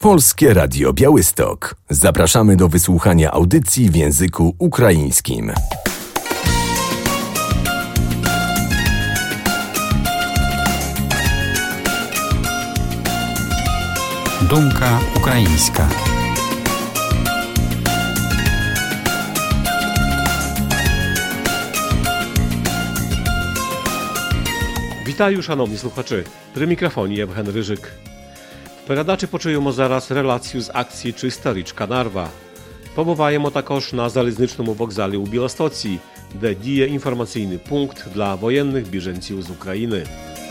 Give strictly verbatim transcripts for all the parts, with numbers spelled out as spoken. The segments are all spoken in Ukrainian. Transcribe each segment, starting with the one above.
Polskie Radio Białystok. Zapraszamy do wysłuchania audycji w języku ukraińskim. Думка українська. Вітаю, шановні слухачі. При мікрофоні Євген Рижик. В передачі почуємо зараз реляцію з акції «Чиста річка Нарва». Побуваємо також на залізничному вокзалі у Білостоці, де діє інформаційний пункт для воєнних біженців з України.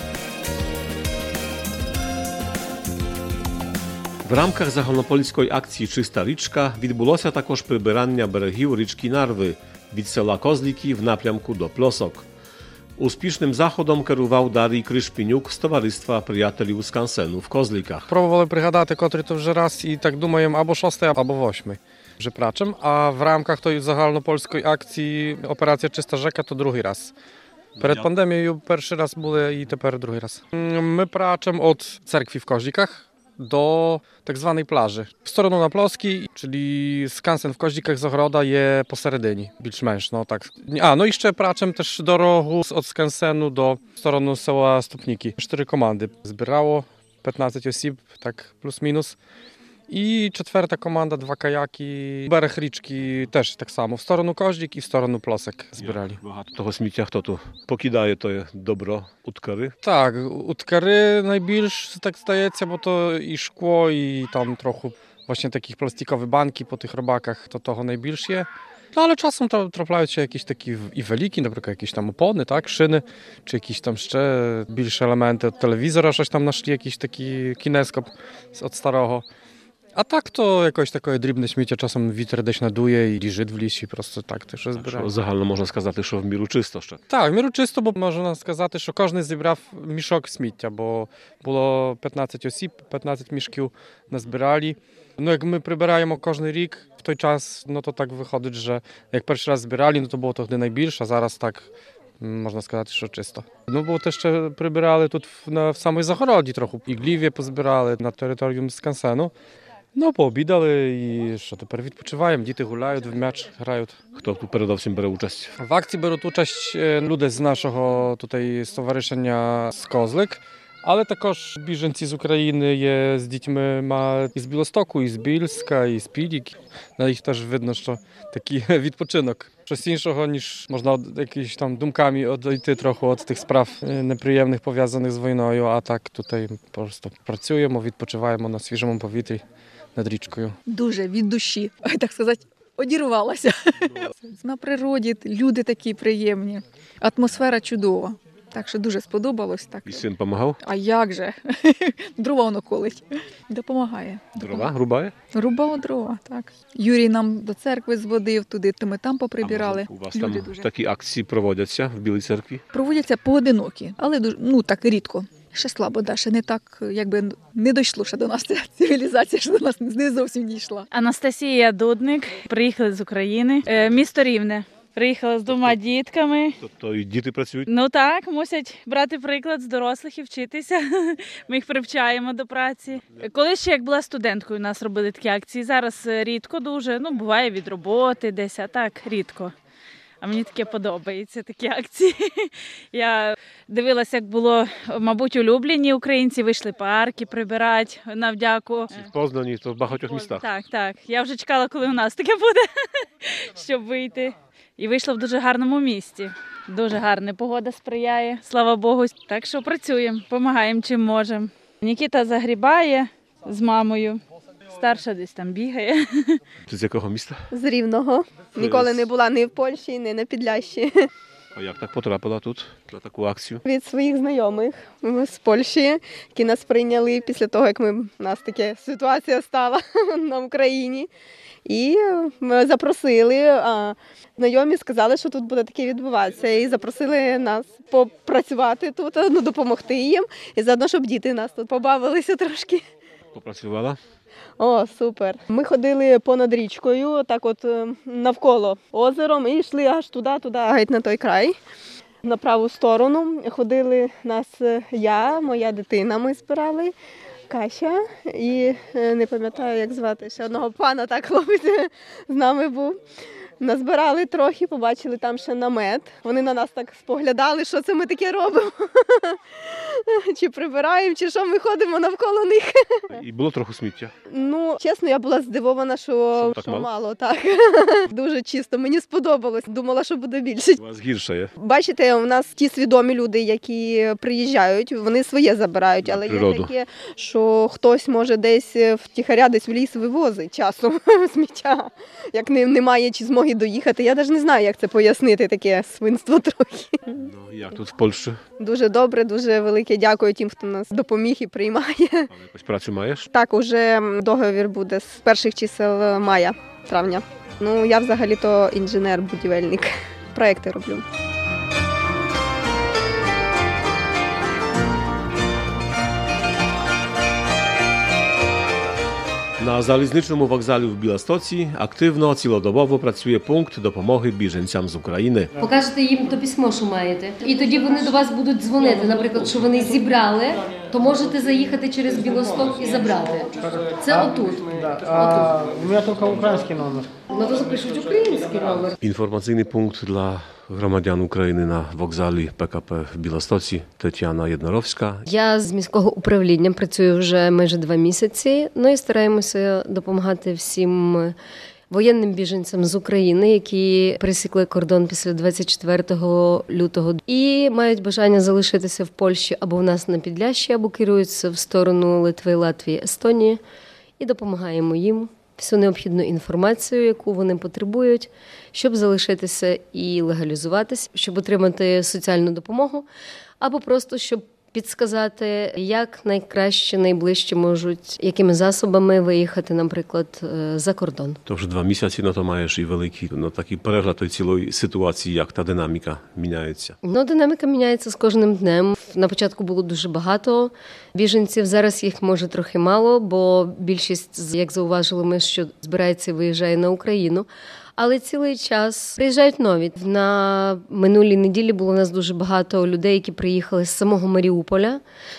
В рамках загальнопольської акції «Чиста річка» відбулося також прибирання берегів річки Нарви від села Козліки в напрямку до Плосок. Успішним заходом керував Дарій Кришпінюк з товариства приятелів Скансену в Козліках. Пробували пригадати, котрий то вже раз, і так думаємо, або шостий, або восьмий вже прачем. А в рамках тої загальнопольської акції операція «Чиста річка» то другий раз. Перед пандемією перший раз були і тепер другий раз. Ми прачемо від церкви в Козліках do tak zwanej plaży. W stronę na Ploski, czyli skansen w Koździkach z Ogroda je посередині, більш-менш, no tak. A, no i jeszcze praczem też do rogu od skansenu do strony sela Stupniki. Cztery komandy zbierało, piętnaście osób, tak plus minus. I czwarta komanda, dwa kajaki, берег річки теж так само. В сторону Koździk i w stronę Plosek збирали. Багато того сміття хто тут покидає, то є добро, уткари? Так, уткари найбільш, так здається, бо то і шкло, і там трохи właśnie takich plastikowych банки по тих рибаках, то того найбільш є. No ale czasem трапляються якісь такі і великі, наприклад, якісь там опони, так, шини, чи якісь там ще більше елементи від телевізора, щось там знайшли, якийсь такий кінескоп від старого. A tak to jakoś takie drібне сміття часом вітер десь надує і лежить в лісі, просто так теж збирає. Загально можна сказати, що в міру чисто ще. Так, в міру чисто, бо можна сказати, що кожен зібрав мішок сміття, бо було п'ятнадцять осіб, п'ятнадцять мішків назбирали. Ну, як ми прибираємо кожен рік в той час, ну то так виходить, що як перший раз збирали, ну то було тоді найбільше, а зараз так можна сказати, що чисто. Ну, бо те ще прибирали тут в, в самій Загороді трохи, і глів'я позбирали на територію Скансену. Ну, пообідали і що, тепер відпочиваємо, діти гуляють, в м'яч грають. Хто тут передовсім бере участь? В акції беруть участь люди з нашого тут стоваришення з Козлик, але також біженці з України є з дітьми і з Білостоку, і з Більська, і з Підік. На їх теж видно, що такий відпочинок. Щось іншого, ніж можна якісь там думками одійти трохи від тих справ неприємних, пов'язаних з війною, а так тут просто працюємо, відпочиваємо на свіжому повітрі над річкою. Дуже від душі, так сказати, одірвалася. На природі люди такі приємні, атмосфера чудова. Так що дуже сподобалось. Так. І син допомагав? А як же? Дрова воно колить. Допомагає. Дрова? Рубає? Рубав дрова, так. Юрій нам до церкви зводив туди, то ми там поприбирали. А може, у вас люди там дуже... такі акції проводяться в Білій церкві? Проводяться поодинокі, але дуже, ну так рідко. Ще слабо, да, ще не так, якби не дійшло ще до нас ця цивілізація, що до нас не зовсім дійшла. Анастасія Дудник, приїхали з України, місто Рівне. Приїхала з двома дітками. Тобто і діти працюють? Ну так, мусять брати приклад з дорослих і вчитися. Ми їх привчаємо до праці. Коли ще як була студенткою, у нас робили такі акції. Зараз рідко дуже, ну буває від роботи десь, а так рідко. А мені таке подобається, такі акції. Я дивилася, як було, мабуть, улюблені українці, вийшли парки прибирати на вдяку. В Познані, то в багатьох містах. Так, так. Я вже чекала, коли у нас таке буде, щоб вийти. І вийшло в дуже гарному місті. Дуже гарна погода сприяє, слава Богу. Так що працюємо, допомагаємо чим можемо. Нікіта загрібає з мамою. Старша десь там бігає. Ти з якого міста? З Рівного. Ніколи не була ні в Польщі, ні на Підлящі. А як так потрапила тут на таку акцію? Від своїх знайомих з Польщі, які нас прийняли після того, як ми, у нас така ситуація стала на Україні. І ми запросили, а знайомі сказали, що тут буде таке відбуватися. І запросили нас попрацювати тут, ну, допомогти їм. І заодно, щоб діти нас тут побавилися трошки. Попрацювала? О, супер. Ми ходили понад річкою, так от навколо озером і йшли аж туди, туди, геть на той край. На праву сторону ходили нас я, моя дитина, ми збирали. Кася і е, не пам'ятаю, як звати, ще одного пана, так хлопець з нами був. Назбирали трохи, побачили там ще намет. Вони на нас так споглядали, що це ми таке робимо. Чи прибираємо, чи що, ми ходимо навколо них. І було трохи сміття. Ну, чесно, я була здивована, що, Що так що мало? мало, так. Дуже чисто, мені сподобалось. Думала, що буде більше. У вас гірше є. Бачите, у нас ті свідомі люди, які приїжджають, вони своє забирають, На але природу. є таке, що хтось може десь втіхаря, десь в ліс вивозить часом сміття, як не, немає чи змоги доїхати. Я навіть не знаю, як це пояснити, таке свинство трохи. Ну, як тут в Польщі? Дуже добре, дуже велике дякую тим, хто нас допоміг і приймає. Але якусь працю маєш? Так, уже договір буде з перших чисел мая, травня. Ну, я взагалі-то інженер-будівельник. Проекти роблю. На залізничному вокзалі в Білостоці активно, цілодобово працює пункт допомоги біженцям з України. Покажете їм то письмо, що маєте. І тоді вони до вас будуть дзвонити. Наприклад, що вони зібрали, то можете заїхати через Білосток і забрати. Це отут. А у меня только украинский номер. Ну то запишуть український номер. Інформаційний пункт для громадян України на вокзалі ПКП в Білостоці. Тетяна Єдноровська. Я з міського управління працюю вже майже два місяці. Ну і стараємося допомагати всім воєнним біженцям з України, які пересікли кордон після двадцять четвертого лютого і мають бажання залишитися в Польщі або в нас на Підлящі, або керуються в сторону Литви, Латвії, Естонії. І допомагаємо їм всю необхідну інформацію, яку вони потребують, щоб залишитися і легалізуватися, щоб отримати соціальну допомогу, або просто, щоб підсказати, як найкраще, найближче можуть, якими засобами виїхати, наприклад, за кордон. То вже два місяці, ну то маєш і великий, ну такий перегляд тої цілої ситуації, як та динаміка міняється. Ну, динаміка міняється з кожним днем. На початку було дуже багато біженців, зараз їх може трохи мало, бо більшість, як зауважили ми, що збирається і виїжджає на Україну. Але цілий час приїжджають нові. На минулій неділі було у нас дуже багато людей, які приїхали з самого Маріуполя,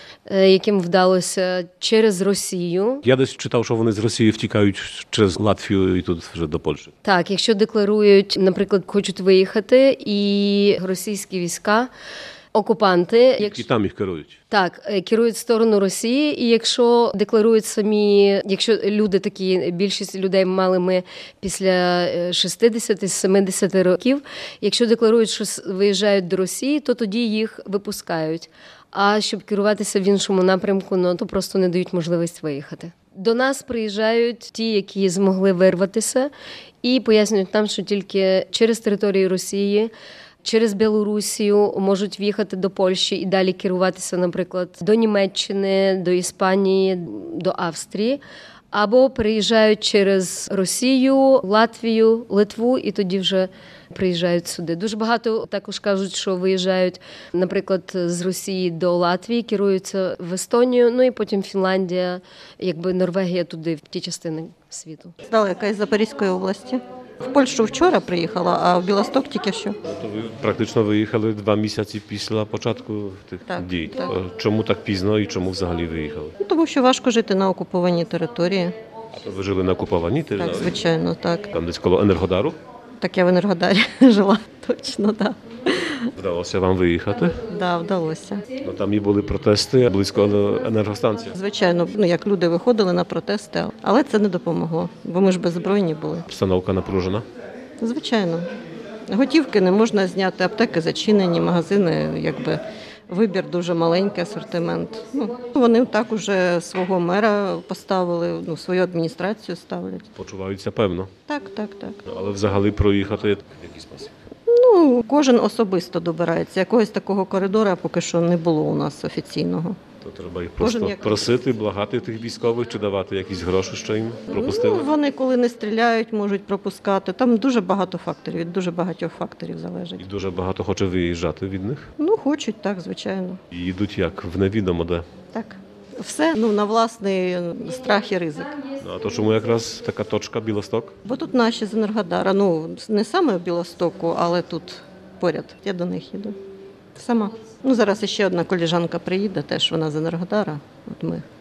яким вдалося через Росію. Я десь читав, що вони з Росії втікають через Латвію і тут вже до Польщі. Так, якщо декларують, наприклад, хочуть виїхати, і російські війська, окупанти, Які якщо... там їх керують. Так, керують в сторону Росії, і якщо декларують самі, якщо люди такі, більшість людей мали ми після шістдесят-сімдесят років, якщо декларують, що виїжджають до Росії, то тоді їх випускають. А щоб керуватися в іншому напрямку, ну, то просто не дають можливість виїхати. До нас приїжджають ті, які змогли вирватися, і пояснюють нам, що тільки через територію Росії, через Білорусію можуть в'їхати до Польщі і далі керуватися, наприклад, до Німеччини, до Іспанії, до Австрії. Або приїжджають через Росію, Латвію, Литву і тоді вже приїжджають сюди. Дуже багато також кажуть, що виїжджають, наприклад, з Росії до Латвії, керуються в Естонію, ну і потім Фінляндія, якби Норвегія туди, в ті частини світу. Здалека із Запорізької області. В Польщу вчора приїхала, а в Білосток тільки що. То ви практично виїхали два місяці після початку тих Так, дій. так. Чому так пізно і чому взагалі виїхали? Ну, тому що важко жити на окупованій території. А то ви жили на окупованій Так, території? звичайно, так. Там десь коло Енергодару? Так я в Енергодарі жила, точно, так. Вдалося вам виїхати? Да, вдалося. Ну, там і були протести близько до енергостанції. Звичайно, ну як люди виходили на протести, але це не допомогло, бо ми ж беззбройні були. Обстановка напружена. Звичайно. Готівки не можна зняти, аптеки зачинені, магазини, якби вибір дуже маленький, асортимент. Ну, вони так уже свого мера поставили, ну, свою адміністрацію ставлять. Почуваються певно. Так, так, так. Але взагалі проїхати в який спосіб? Ну, кожен особисто добирається. Якогось такого коридора поки що не було у нас офіційного. То треба їх Кожен просто як- просити, благати тих військових чи давати якісь гроші, що їм пропустили. Ну, вони коли не стріляють, можуть пропускати. Там дуже багато факторів, від дуже багатьох факторів залежить. І дуже багато хоче виїжджати від них. Ну, хочуть, так, звичайно. І йдуть як в невідомо де. Так. Все ну, на власний страх і ризик. Ну, а то чому якраз така точка Білосток? Бо тут наші з Енергодара, ну, не саме в Білостоку, але тут поряд. Я до них їду. Сама. Ну, зараз ще одна коліжанка приїде, теж вона з Енергодара. От ми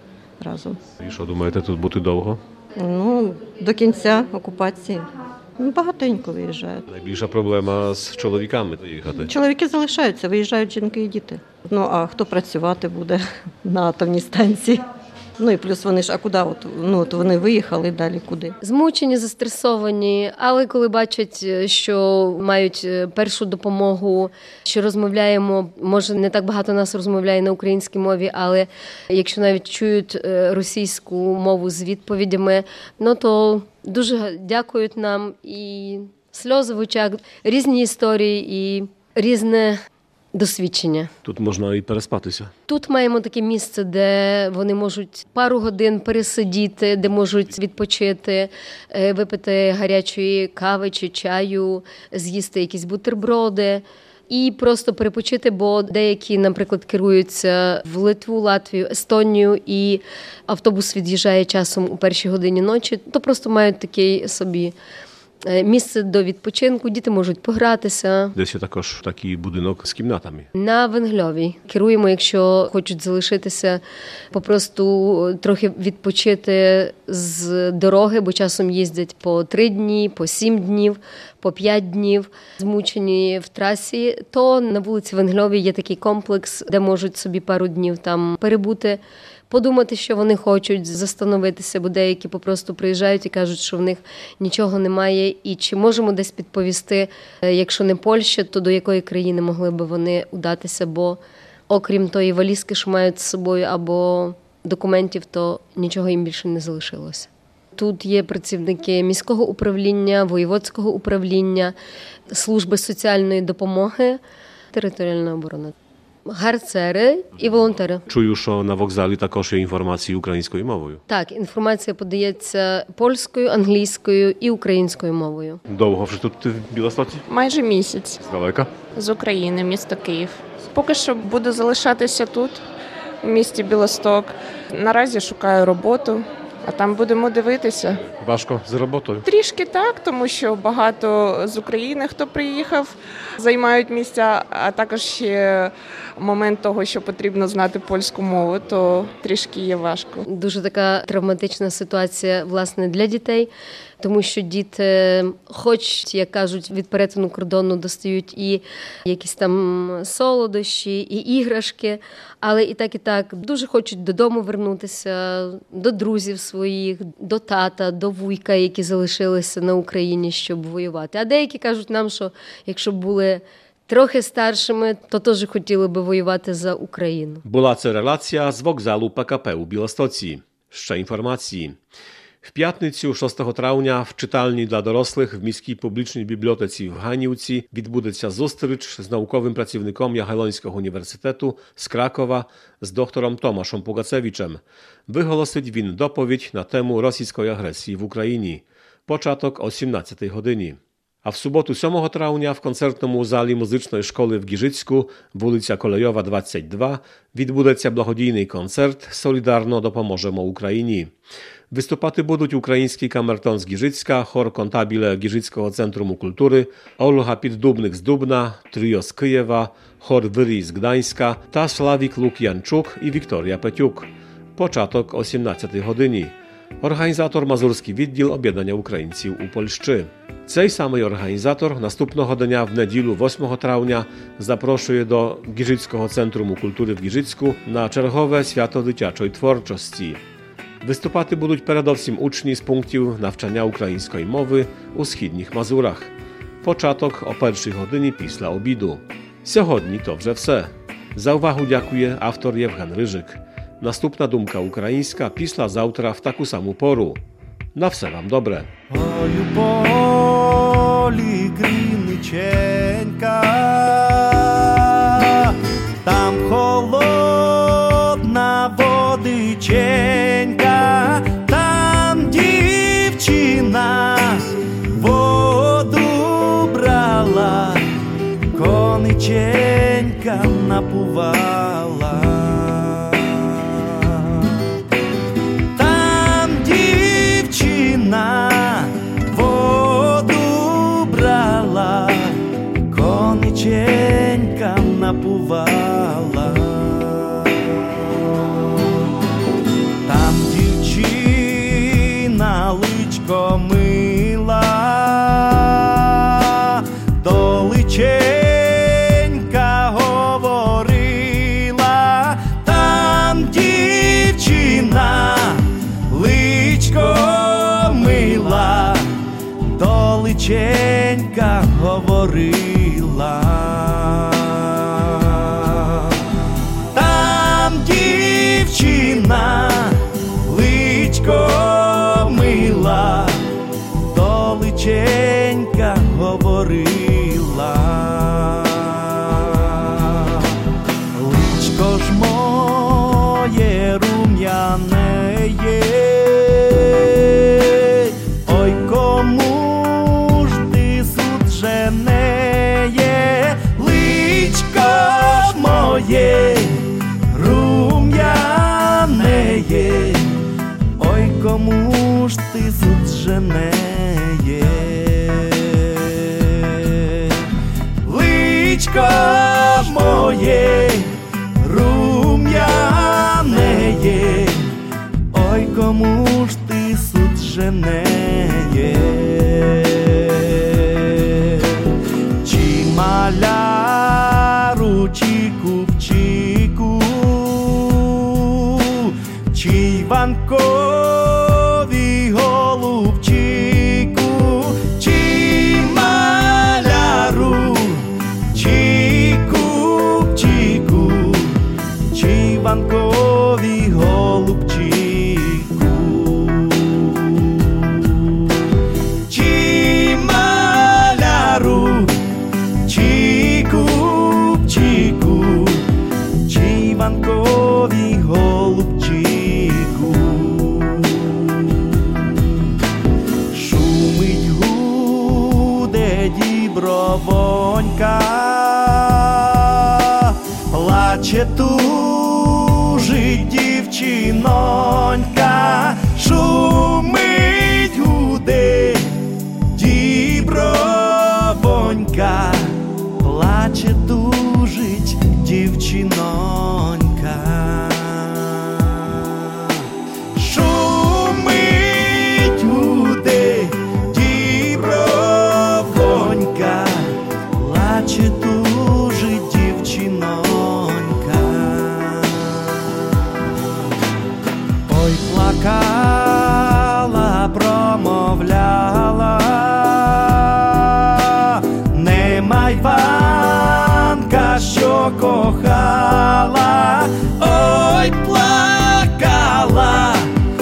разом. І що, думаєте, тут бути довго? Ну, до кінця окупації. Ну, багатенько виїжджають. Найбільша проблема з чоловіками їхати. Чоловіки залишаються, виїжджають жінки і діти. Ну, а хто працювати буде на атомній станції? Ну і плюс вони ж, а куди? От, ну, от вони виїхали, далі куди? Змучені, застресовані, але коли бачать, що мають першу допомогу, що розмовляємо, може не так багато нас розмовляє на українській мові, але якщо навіть чують російську мову з відповідями, ну то дуже дякують нам, і сльози в очах, різні історії і різне досвідчення. Тут можна і переспатися. Тут маємо таке місце, де вони можуть пару годин пересидіти, де можуть відпочити, випити гарячої кави чи чаю, з'їсти якісь бутерброди і просто перепочити, бо деякі, наприклад, керуються в Литву, Латвію, Естонію, і автобус від'їжджає часом у першій годині ночі, то просто мають такий собі місце до відпочинку, діти можуть погратися. Десь є також такий будинок з кімнатами. На Венгльовій. Керуємо, якщо хочуть залишитися, попросту трохи відпочити з дороги, бо часом їздять по три дні, по сім днів, по п'ять днів, змучені в трасі, то на вулиці Венгльовій є такий комплекс, де можуть собі пару днів там перебути, подумати, що вони хочуть, застановитися, бо деякі попросту приїжджають і кажуть, що в них нічого немає, і чи можемо десь підповісти, якщо не Польща, то до якої країни могли би вони удатися, бо окрім тої валізки, що мають з собою, або документів, то нічого їм більше не залишилося. Тут є працівники міського управління, воєводського управління, служби соціальної допомоги, територіальна оборона. Гарцери і волонтери. Чую, що на вокзалі також є інформації українською мовою. Так, інформація подається польською, англійською і українською мовою. Довго вже тут в Білостоці? Майже місяць. Здалека? З України, місто Київ. Поки що буду залишатися тут, у місті Білосток. Наразі шукаю роботу, а там будемо дивитися. Важко з роботою? Трішки так, тому що багато з України, хто приїхав, займають місця, а також ще момент того, що потрібно знати польську мову, то трішки є важко. Дуже така травматична ситуація, власне, для дітей, тому що діти, хоч, як кажуть, від перетину кордону достають і якісь там солодощі, і іграшки, але і так, і так дуже хочуть додому вернутися, до друзів своїх, до тата, до вуйка, які залишилися на Україні, щоб воювати. А деякі кажуть нам, що якщо б були трохи старшими, то теж хотіли би воювати за Україну. Була це релація з вокзалу Пе Ка Пе у Білостоці. Ще інформації. В п'ятницю, шостого травня, в читальні для дорослих в міській публічній бібліотеці в Ганівці відбудеться зустріч з науковим працівником Ягелонського університету з Кракова з доктором Томашем Пугацевичем. Виголосить він доповідь на тему російської агресії в Україні. Початок о сімнадцятій годині. А в суботу, сьомого травня, в концертному залі музичної школи в Гіжицьку, вулиця Kolejowa двадцять два, відбудеться благодійний концерт «Солідарно допоможемо Україні». Wystупати будуть український камертон з Гіжицька, хор контабіле Гіжицького центру культури, Ольга Піддубник з Дубна, тріо з Києва, хор Вирій з Гданська та Славік Лук'янчук і Вікторія Петюк. Початок о сімнадцятій годині. Організатор Мазурський відділ об'єднання українців у Польщі. Цей самий організатор наступного дня в неділю, восьмого травня, запрошує до Гіжицького центру культури в Гіжицьку на чергове свято дитячої творчості. Виступати будуть передовсім учні з пунктів навчання української мови у східніх Мазурах. Початок о першій годині після обіду. Сьогодні то вже все. За увагу дякує автор Євген Рижик. Наступна думка українська після завтра в таку саму пору. На все вам добре. Ой, у полі криниченька, там холодна водиченька, там дівчина воду брала, кониченька напувала. Там дівчина воду брала, кониченька напувала. Там личенька говорила. Там дівчина личко мила, то личенька говорила. Личко ж моє рум'яне є, ой, кому ж ти суджене? Личко ж моє рум'яне є, ой, кому ж ти суджене? Личко ж моє рум'яне є, ой, кому ж ти суджене? Чи маляру, чи купчику, чи Іванкові голубчику, чи маляру, чи купчику, чи Іванкові голубчику, чи маляру, чи купчику, чи Іванкові голубчику. Шумить, гуде дібровонька, плаче, тужить дівчинонька. Шумить, гуде дібровонька, плаче, тужить дівчинонька. Шумить, гуде дібровонька, плаче, тужить дівчинонька. Ой, плакала, промовляла, нема Іванка, що кохала. Ой, плакала,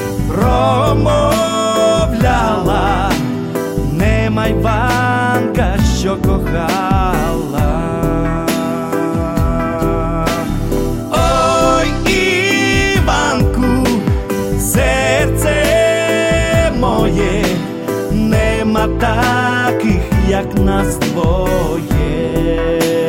промовляла, нема Іванка, що кохала. Ой, Іванку, серце моє, нема таких, як нас двоє.